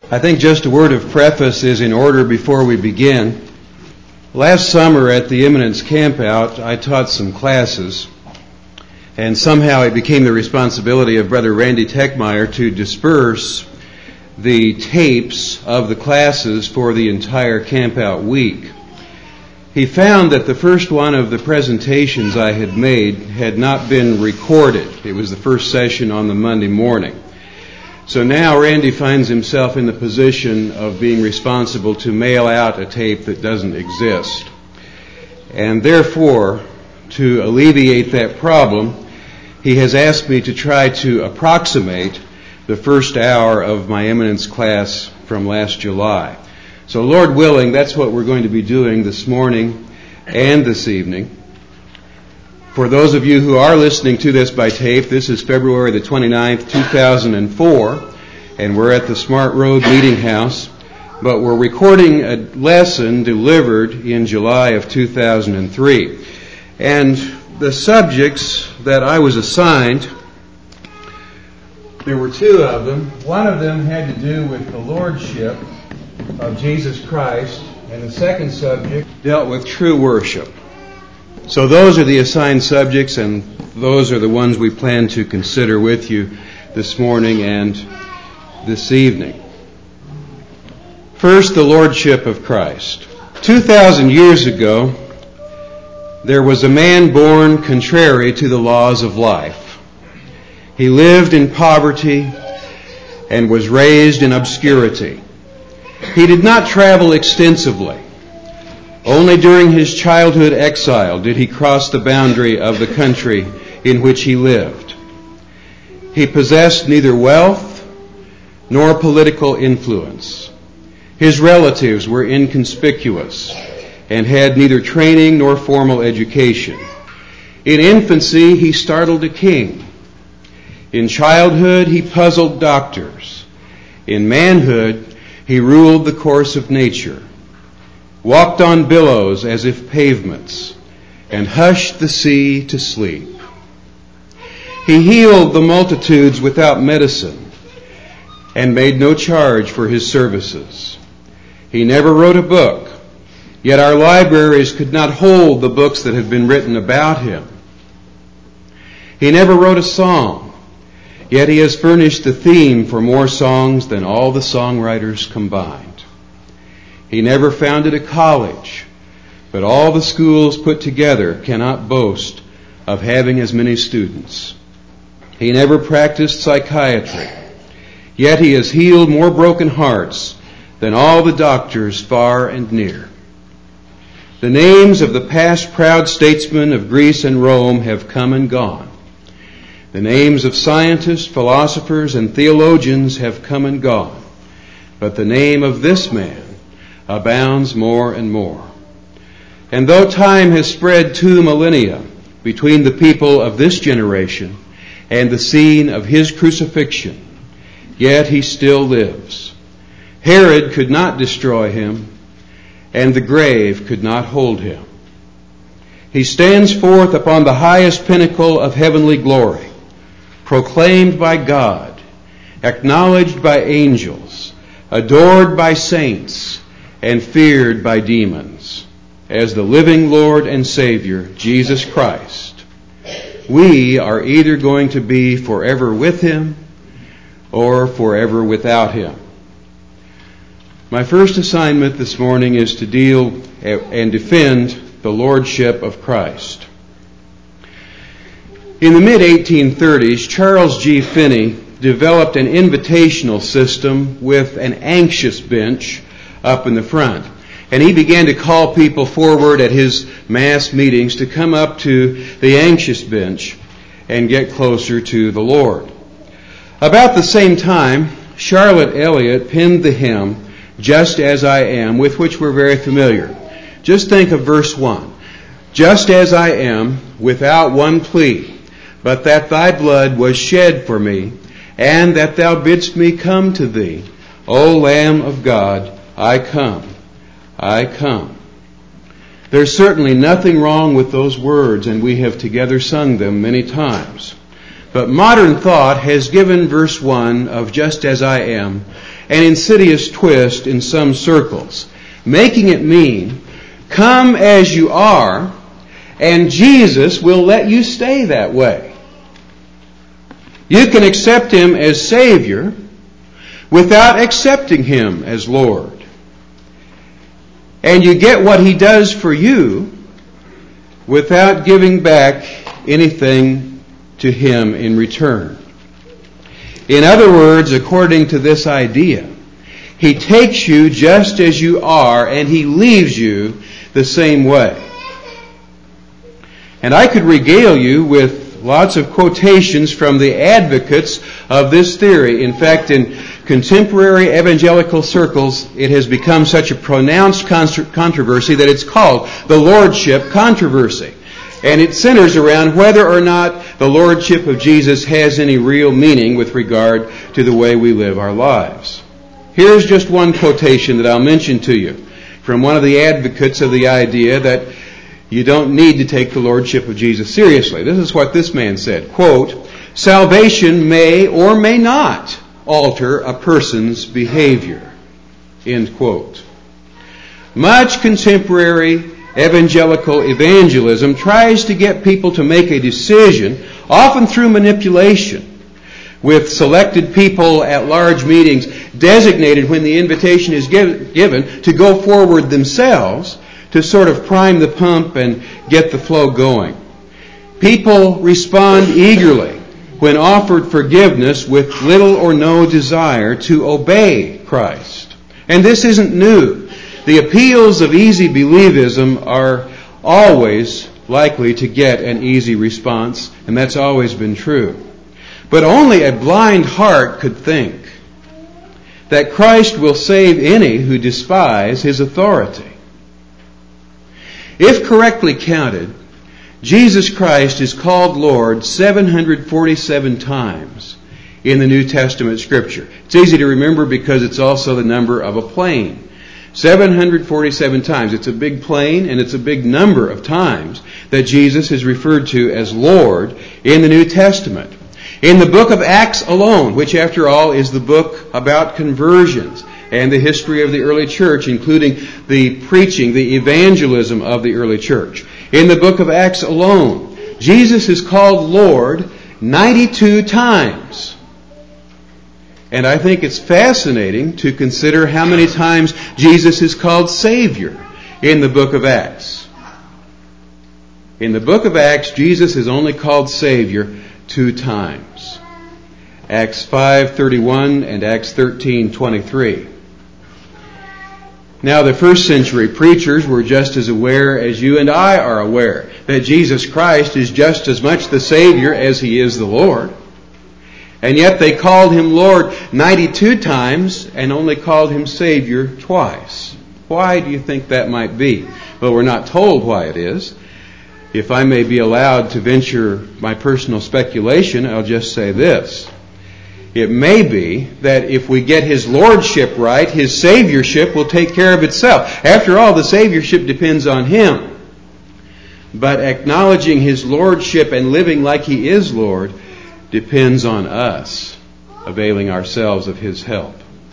I think just a word of preface is in order before we begin. Last summer at the Eminence Campout, I taught some classes, and somehow it became the responsibility of Brother Randy Techmeyer to disperse the tapes of the classes for the entire campout week. He found that the first one of the presentations I had made had not been recorded. It was the first session on the Monday morning. So now Randy finds himself in the position of being responsible to mail out a tape that doesn't exist. And therefore, to alleviate that problem, he has asked me to try to approximate the first hour of my Eminence class from last July. So Lord willing, that's what we're going to be doing this morning and this evening. For those of you who are listening to this by tape, this is February the 29th, 2004, and we're at the Smart Road Meeting House, but we're recording a lesson delivered in July of 2003. And the subjects that I was assigned, there were two of them. One of them had to do with the Lordship of Jesus Christ, and the second subject dealt with true worship. So those are the assigned subjects, and those are the ones we plan to consider with you this morning and this evening. First, the Lordship of Christ. 2,000 years ago, there was a man born contrary to the laws of life. He lived in poverty and was raised in obscurity. He did not travel extensively. Only during his childhood exile did he cross the boundary of the country in which he lived. He possessed neither wealth nor political influence. His relatives were inconspicuous and had neither training nor formal education. In infancy, he startled a king. In childhood, he puzzled doctors. In manhood, he ruled the course of nature, walked on billows as if pavements, and hushed the sea to sleep. He healed the multitudes without medicine and made no charge for his services. He never wrote a book, yet our libraries could not hold the books that have been written about him. He never wrote a song, yet he has furnished the theme for more songs than all the songwriters combined. He never founded a college, but all the schools put together cannot boast of having as many students. He never practiced psychiatry, yet he has healed more broken hearts than all the doctors far and near. The names of the past proud statesmen of Greece and Rome have come and gone. The names of scientists, philosophers, and theologians have come and gone. But the name of this man abounds more and more. And though time has spread 2 millennia between the people of this generation and the scene of his crucifixion, yet he still lives. Herod could not destroy him, and the grave could not hold him. He stands forth upon the highest pinnacle of heavenly glory, proclaimed by God, acknowledged by angels, adored by saints, and feared by demons, as the living Lord and Savior, Jesus Christ. We are either going to be forever with him or forever without him. My first assignment this morning is to deal and defend the Lordship of Christ. In the mid-1830s, Charles G. Finney developed an invitational system with an anxious bench up in the front. And he began to call people forward at his mass meetings to come up to the anxious bench and get closer to the Lord. About the same time, Charlotte Elliott penned the hymn, Just As I Am, with which we're very familiar. Just think of verse 1. Just as I am, without one plea, but that thy blood was shed for me, and that thou bidst me come to thee, O Lamb of God, I come, I come. There's certainly nothing wrong with those words, and we have together sung them many times. But modern thought has given verse 1 of Just As I Am an insidious twist in some circles, making it mean, come as you are, and Jesus will let you stay that way. You can accept Him as Savior without accepting Him as Lord. And you get what He does for you without giving back anything to Him in return. In other words, according to this idea, He takes you just as you are and He leaves you the same way. And I could regale you with lots of quotations from the advocates of this theory. In fact, in contemporary evangelical circles, it has become such a pronounced controversy that it's called the Lordship controversy. And it centers around whether or not the Lordship of Jesus has any real meaning with regard to the way we live our lives. Here's just one quotation that I'll mention to you from one of the advocates of the idea that you don't need to take the Lordship of Jesus seriously. This is what this man said, quote, "Salvation may or may not alter a person's behavior," end quote. Much contemporary evangelical evangelism tries to get people to make a decision, often through manipulation, with selected people at large meetings designated when the invitation is given to go forward themselves to sort of prime the pump and get the flow going. People respond eagerly when offered forgiveness with little or no desire to obey Christ. And this isn't new. The appeals of easy believism are always likely to get an easy response, and that's always been true. But only a blind heart could think that Christ will save any who despise His authority. If correctly counted, Jesus Christ is called Lord 747 times in the New Testament Scripture. It's easy to remember because it's also the number of a plane. 747 times. It's a big plane, and it's a big number of times that Jesus is referred to as Lord in the New Testament. In the book of Acts alone, which after all is the book about conversions and the history of the early church, including the preaching, the evangelism of the early church. In the book of Acts alone, Jesus is called Lord 92 times. And I think it's fascinating to consider how many times Jesus is called Savior in the book of Acts. In the book of Acts, Jesus is only called Savior 2 times. Acts 5:31 and Acts 13:23. Now, the first century preachers were just as aware as you and I are aware that Jesus Christ is just as much the Savior as He is the Lord. And yet they called Him Lord 92 times and only called Him Savior twice. Why do you think that might be? Well, we're not told why it is. If I may be allowed to venture my personal speculation, I'll just say this. It may be that if we get His Lordship right, His Saviorship will take care of itself. After all, the Saviorship depends on Him. But acknowledging His Lordship and living like He is Lord depends on us, availing ourselves of His help.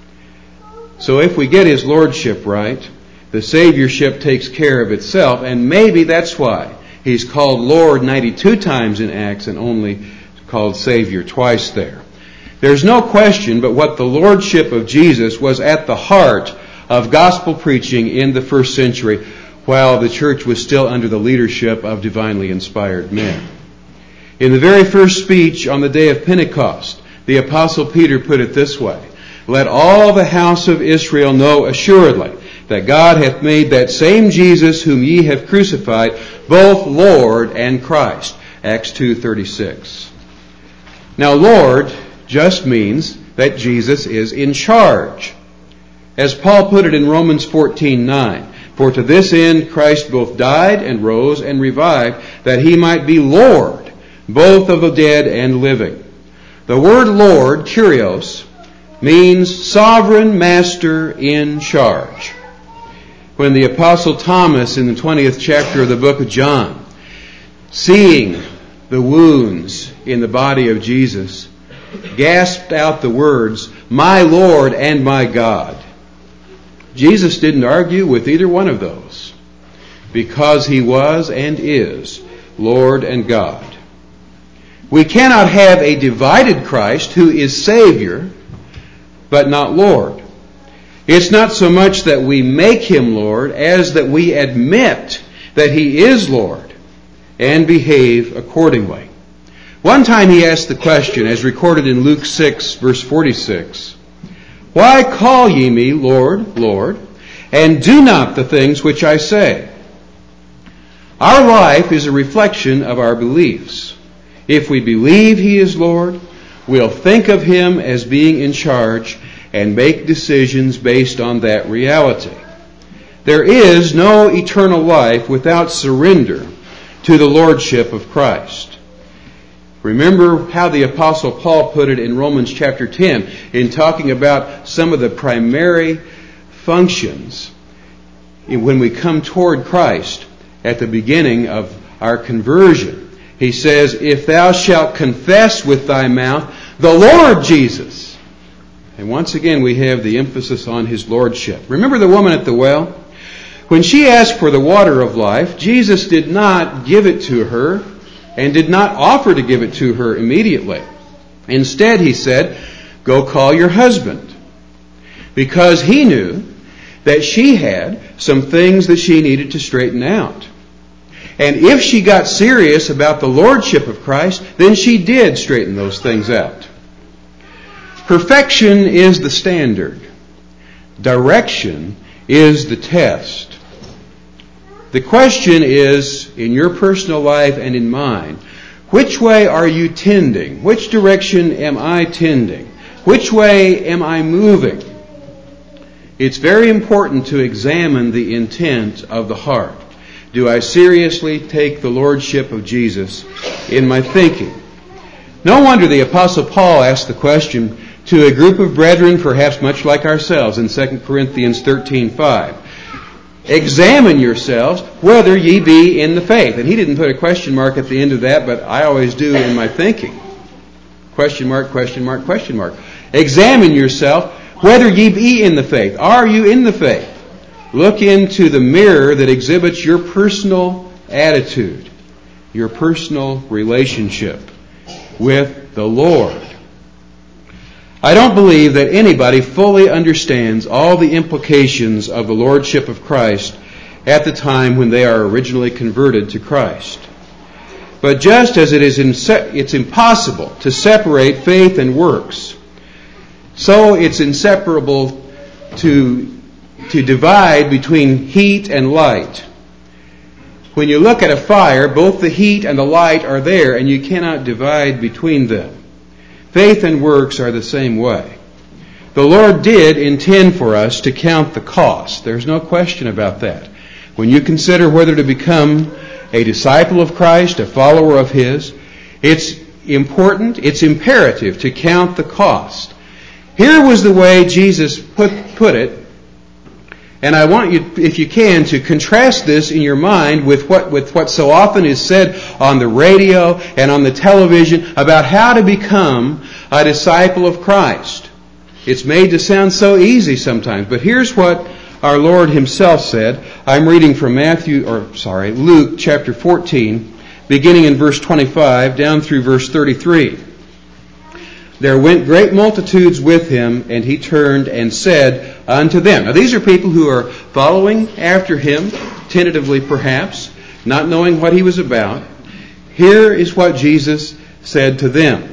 So if we get His Lordship right, the Saviorship takes care of itself, and maybe that's why He's called Lord 92 times in Acts and only called Savior twice there. There's no question but what the Lordship of Jesus was at the heart of gospel preaching in the first century while the church was still under the leadership of divinely inspired men. In the very first speech on the day of Pentecost, the Apostle Peter put it this way, "Let all the house of Israel know assuredly that God hath made that same Jesus whom ye have crucified, both Lord and Christ." Acts 2:36. Now, Lord just means that Jesus is in charge. As Paul put it in Romans 14:9, "For to this end Christ both died and rose and revived, that He might be Lord, both of the dead and living." The word Lord, Kyrios, means sovereign master in charge. When the Apostle Thomas in the 20th chapter of the book of John, seeing the wounds in the body of Jesus, gasped out the words, my Lord and my God. Jesus didn't argue with either one of those, because he was and is Lord and God. We cannot have a divided Christ who is Savior, but not Lord. It's not so much that we make him Lord as that we admit that he is Lord and behave accordingly. One time he asked the question, as recorded in Luke 6, verse 46, "Why call ye me Lord, Lord, and do not the things which I say?" Our life is a reflection of our beliefs. If we believe he is Lord, we'll think of him as being in charge and make decisions based on that reality. There is no eternal life without surrender to the lordship of Christ. Remember how the Apostle Paul put it in Romans chapter 10 in talking about some of the primary functions when we come toward Christ at the beginning of our conversion. He says, "If thou shalt confess with thy mouth the Lord Jesus." And once again we have the emphasis on his lordship. Remember the woman at the well? When she asked for the water of life, Jesus did not give it to her and did not offer to give it to her immediately. Instead, he said, "Go call your husband," because he knew that she had some things that she needed to straighten out. And if she got serious about the lordship of Christ, then she did straighten those things out. Perfection is the standard. Direction is the test. The question is, in your personal life and in mine, which way are you tending? Which direction am I tending? Which way am I moving? It's very important to examine the intent of the heart. Do I seriously take the lordship of Jesus in my thinking? No wonder the Apostle Paul asked the question to a group of brethren, perhaps much like ourselves, in 2 Corinthians 13:5. "Examine yourselves whether ye be in the faith." And he didn't put a question mark at the end of that, but I always do in my thinking. Question mark, question mark, question mark. Examine yourself whether ye be in the faith. Are you in the faith? Look into the mirror that exhibits your personal attitude, your personal relationship with the Lord. I don't believe that anybody fully understands all the implications of the lordship of Christ at the time when they are originally converted to Christ. But just as it's impossible to separate faith and works, so it's inseparable to divide between heat and light. When you look at a fire, both the heat and the light are there, and you cannot divide between them. Faith and works are the same way. The Lord did intend for us to count the cost. There's no question about that. When you consider whether to become a disciple of Christ, a follower of His, it's important, it's imperative to count the cost. Here was the way Jesus put it, and I want you, if you can, to contrast this in your mind with what so often is said on the radio and on the television about how to become a disciple of Christ. It's made to sound so easy sometimes, but here's what our Lord Himself said. I'm reading from Luke chapter 14, beginning in verse 25 down through verse 33. There went great multitudes with Him, and He turned and said unto them. Now these are people who are following after Him, tentatively perhaps, not knowing what He was about. Here is what Jesus said to them.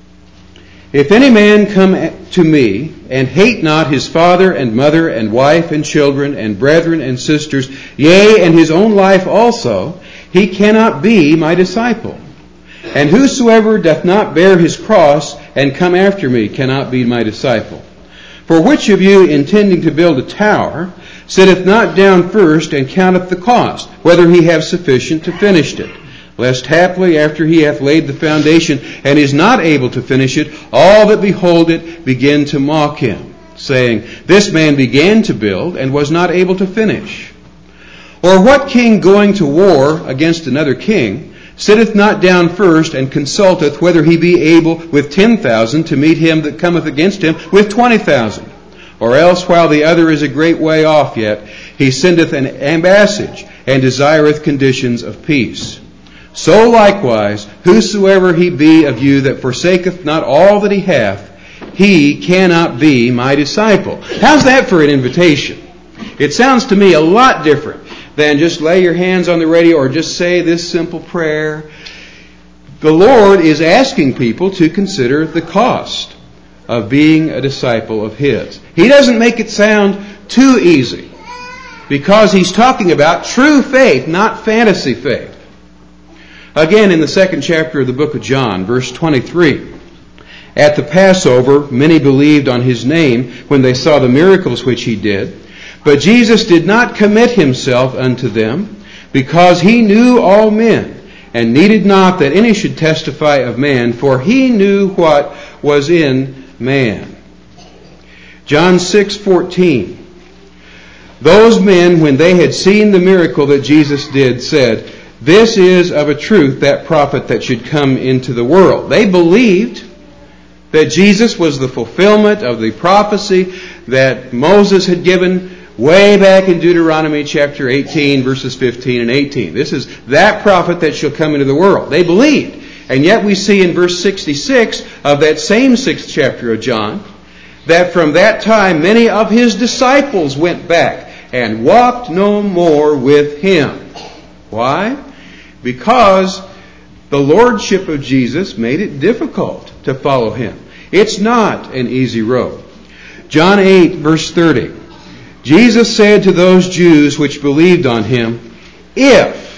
If any man come to me, and hate not his father and mother and wife and children and brethren and sisters, yea, and his own life also, he cannot be my disciple. And whosoever doth not bear his cross and come after me cannot be my disciple. For which of you, intending to build a tower, sitteth not down first and counteth the cost, whether he have sufficient to finish it? Lest haply, after he hath laid the foundation and is not able to finish it, all that behold it begin to mock him, saying, This man began to build and was not able to finish. Or what king going to war against another king sitteth not down first, and consulteth whether he be able with 10,000 to meet him that cometh against him with 20,000? Or else, while the other is a great way off yet, he sendeth an ambassage, and desireth conditions of peace. So likewise, whosoever he be of you that forsaketh not all that he hath, he cannot be my disciple. How's that for an invitation? It sounds to me a lot different than just lay your hands on the radio or just say this simple prayer. The Lord is asking people to consider the cost of being a disciple of His. He doesn't make it sound too easy because He's talking about true faith, not fantasy faith. Again, in the 2nd chapter of the book of John, verse 23, at the Passover, many believed on His name when they saw the miracles which He did. But Jesus did not commit Himself unto them, because He knew all men, and needed not that any should testify of man, for He knew what was in man. John 6:14. Those men, when they had seen the miracle that Jesus did, said, "This is of a truth that prophet that should come into the world." They believed that Jesus was the fulfillment of the prophecy that Moses had given way back in Deuteronomy chapter 18, verses 15 and 18. This is that prophet that shall come into the world. They believed. And yet we see in verse 66 of that same 6th chapter of John, that from that time many of His disciples went back and walked no more with Him. Why? Because the lordship of Jesus made it difficult to follow Him. It's not an easy road. John 8, verse 30. Jesus said to those Jews which believed on Him, if.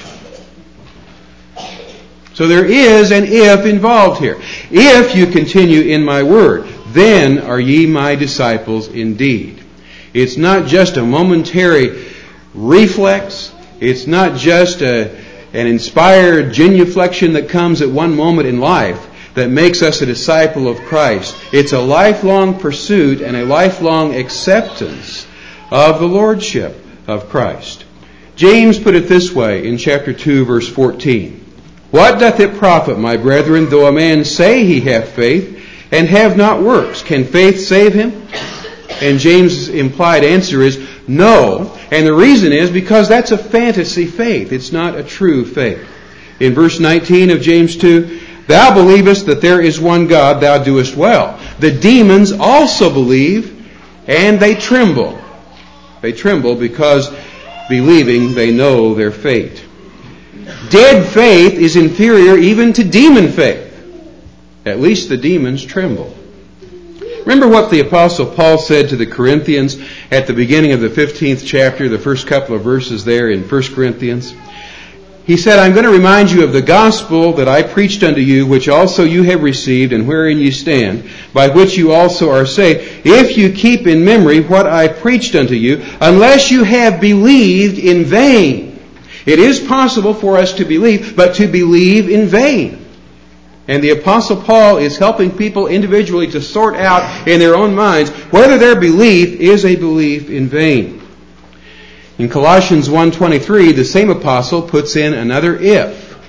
So there is an if involved here. If you continue in my word, then are ye my disciples indeed. It's not just a momentary reflex. It's not just an inspired genuflection that comes at one moment in life that makes us a disciple of Christ. It's a lifelong pursuit and a lifelong acceptance of the lordship of Christ. James put it this way in chapter 2, verse 14. What doth it profit, my brethren, though a man say he hath faith, and have not works? Can faith save him? And James' implied answer is no. And the reason is because that's a fantasy faith. It's not a true faith. In verse 19 of James 2, thou believest that there is one God, thou doest well. The demons also believe, and they tremble. They tremble because, believing, they know their fate. Dead faith is inferior even to demon faith. At least the demons tremble. Remember what the Apostle Paul said to the Corinthians at the beginning of the 15th chapter, the first couple of verses there in 1 Corinthians? He said, I'm going to remind you of the gospel that I preached unto you, which also you have received, and wherein you stand, by which you also are saved, if you keep in memory what I preached unto you, unless you have believed in vain. It is possible for us to believe, but to believe in vain. And the Apostle Paul is helping people individually to sort out in their own minds whether their belief is a belief in vain. In Colossians 1:23, the same apostle puts in another if.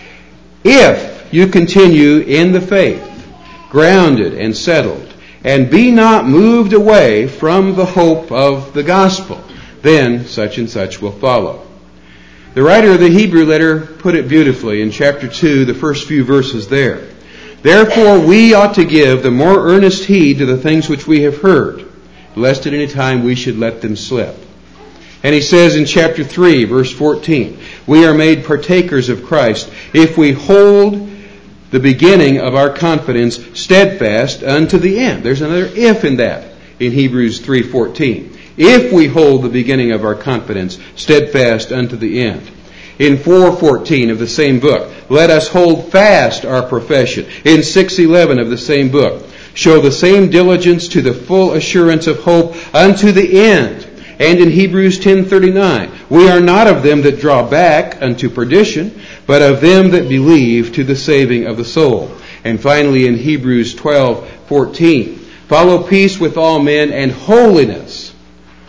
If you continue in the faith, grounded and settled, and be not moved away from the hope of the gospel, then such and such will follow. The writer of the Hebrew letter put it beautifully in chapter 2, the first few verses there. Therefore we ought to give the more earnest heed to the things which we have heard, lest at any time we should let them slip. And he says in chapter 3, verse 14, we are made partakers of Christ if we hold the beginning of our confidence steadfast unto the end. There's another if in that in Hebrews 3:14. If we hold the beginning of our confidence steadfast unto the end. In 4:14 of the same book, let us hold fast our profession. In 6:11 of the same book, show the same diligence to the full assurance of hope unto the end. And in Hebrews 10:39, we are not of them that draw back unto perdition, but of them that believe to the saving of the soul. And finally in Hebrews 12:14, follow peace with all men and holiness.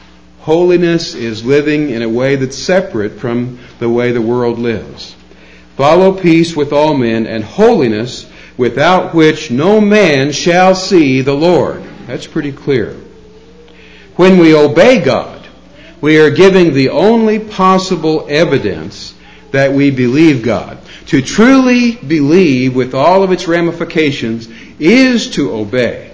Holiness is living in a way that's separate from the way the world lives. Follow peace with all men and holiness, without which no man shall see the Lord. That's pretty clear. When we obey God, we are giving the only possible evidence that we believe God. To truly believe with all of its ramifications is to obey.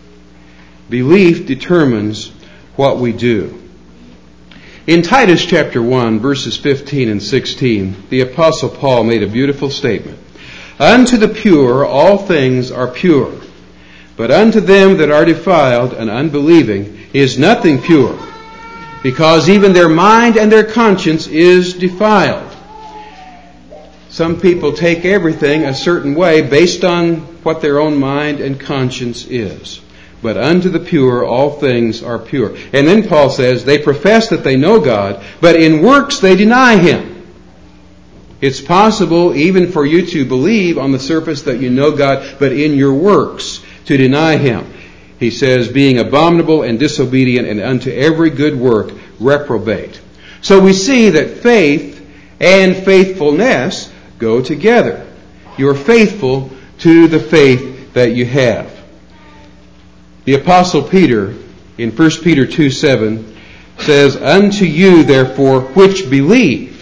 Belief determines what we do. In Titus chapter 1, verses 15 and 16, the Apostle Paul made a beautiful statement. Unto the pure all things are pure, but unto them that are defiled and unbelieving is nothing pure, because even their mind and their conscience is defiled. Some people take everything a certain way based on what their own mind and conscience is. But unto the pure all things are pure. And then Paul says, they profess that they know God, but in works they deny Him. It's possible even for you to believe on the surface that you know God, but in your works to deny Him. He says, being abominable and disobedient, and unto every good work reprobate. So we see that faith and faithfulness go together. You're faithful to the faith that you have. The Apostle Peter, in 1 Peter 2:7, says, unto you, therefore, which believe,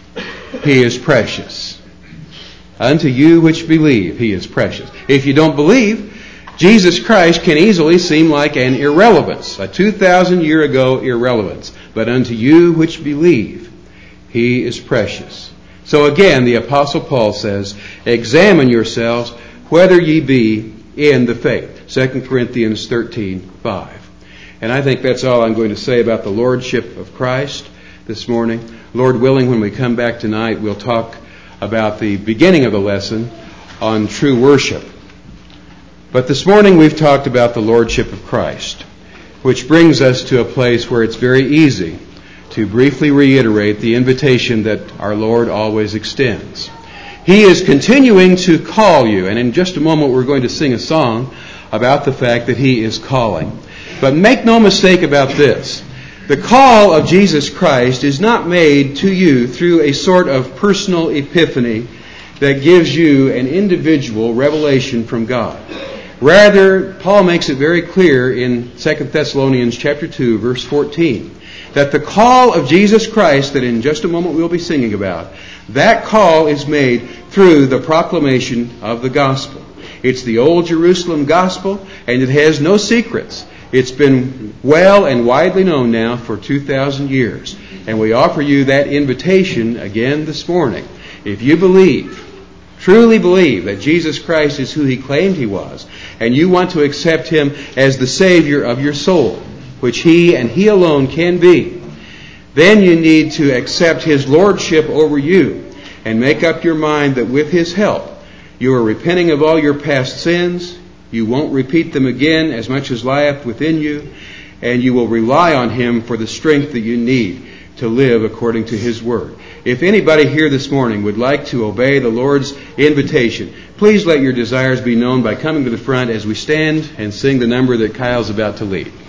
He is precious. Unto you which believe, He is precious. If you don't believe, Jesus Christ can easily seem like an irrelevance, a 2,000 year ago irrelevance. But unto you which believe, He is precious. So again, the Apostle Paul says, examine yourselves whether ye be in the faith. 2 Corinthians 13:5. And I think that's all I'm going to say about the Lordship of Christ this morning. Lord willing, when we come back tonight, we'll talk about the beginning of the lesson on true worship. But this morning we've talked about the Lordship of Christ, which brings us to a place where it's very easy to briefly reiterate the invitation that our Lord always extends. He is continuing to call you, and in just a moment we're going to sing a song about the fact that He is calling. But make no mistake about this. The call of Jesus Christ is not made to you through a sort of personal epiphany that gives you an individual revelation from God. Rather, Paul makes it very clear in 2 Thessalonians chapter 2, verse 14, that the call of Jesus Christ, that in just a moment we'll be singing about, that call is made through the proclamation of the gospel. It's the old Jerusalem gospel, and it has no secrets. It's been well and widely known now for 2,000 years. And we offer you that invitation again this morning. If you believe, truly believe that Jesus Christ is who He claimed He was, and you want to accept Him as the Savior of your soul, which He and He alone can be, then you need to accept His Lordship over you and make up your mind that with His help, you are repenting of all your past sins, you won't repeat them again as much as lieth within you, and you will rely on Him for the strength that you need to live according to His Word. If anybody here this morning would like to obey the Lord's invitation, please let your desires be known by coming to the front as we stand and sing the number that Kyle's about to lead.